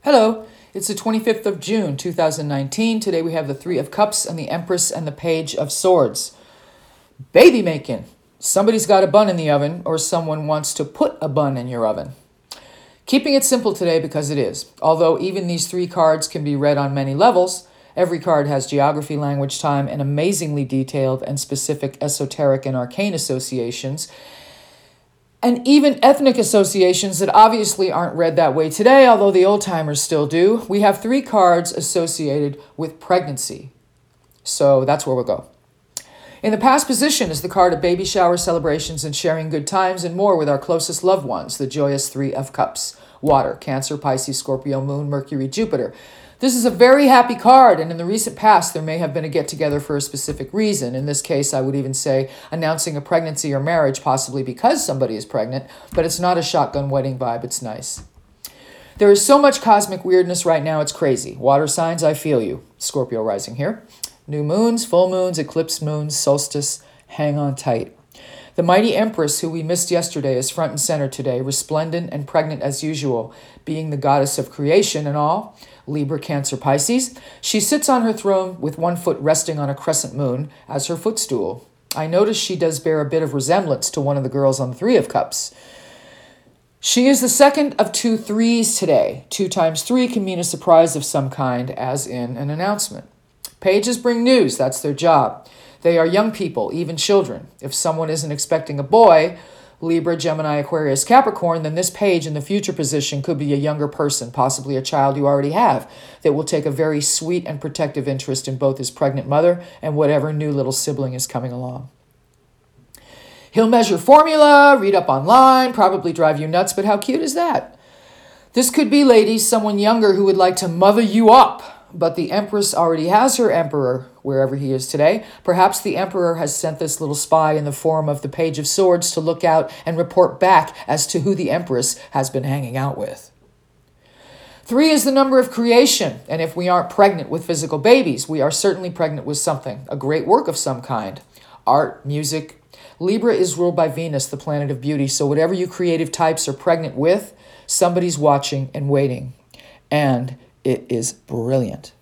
Hello, it's the 25th of June, 2019. Today we have the Three of Cups and the Empress and the Page of Swords. Baby making. Somebody's got a bun in the oven, or someone wants to put a bun in your oven. Keeping it simple today because it is. Although even these three cards can be read on many levels, every card has geography, language, time, and amazingly detailed and specific esoteric and arcane associations, and even ethnic associations that obviously aren't read that way today, although the old-timers still do. We have three cards associated with pregnancy. So that's where we'll go. In the past position is the card of baby shower celebrations and sharing good times and more with our closest loved ones, the joyous Three of Cups. Water, Cancer, Pisces, Scorpio, Moon, Mercury, Jupiter. This is a very happy card, and in the recent past, there may have been a get-together for a specific reason. In this case, I would even say announcing a pregnancy or marriage, possibly because somebody is pregnant, but it's not a shotgun wedding vibe. It's nice. There is so much cosmic weirdness right now, it's crazy. Water signs, I feel you. Scorpio rising here. New moons, full moons, eclipse moons, solstice, hang on tight. The mighty Empress, who we missed yesterday, is front and center today, resplendent and pregnant as usual, being the goddess of creation and all. Libra, Cancer, Pisces. She sits on her throne with one foot resting on a crescent moon as her footstool. I notice she does bear a bit of resemblance to one of the girls on the Three of Cups. She is the second of two threes today. 2 times 3 can mean a surprise of some kind, as in an announcement. Pages bring news. That's their job. They are young people, even children. If someone isn't expecting a boy, Libra, Gemini, Aquarius, Capricorn, then this page in the future position could be a younger person, possibly a child you already have, that will take a very sweet and protective interest in both his pregnant mother and whatever new little sibling is coming along. He'll measure formula, read up online, probably drive you nuts, but how cute is that? This could be, ladies, someone younger who would like to mother you up. But the Empress already has her Emperor, wherever he is today. Perhaps the Emperor has sent this little spy in the form of the Page of Swords to look out and report back as to who the Empress has been hanging out with. 3 is the number of creation, and if we aren't pregnant with physical babies, we are certainly pregnant with something, a great work of some kind. Art, music. Libra is ruled by Venus, the planet of beauty, so whatever you creative types are pregnant with, somebody's watching and waiting. And it is brilliant.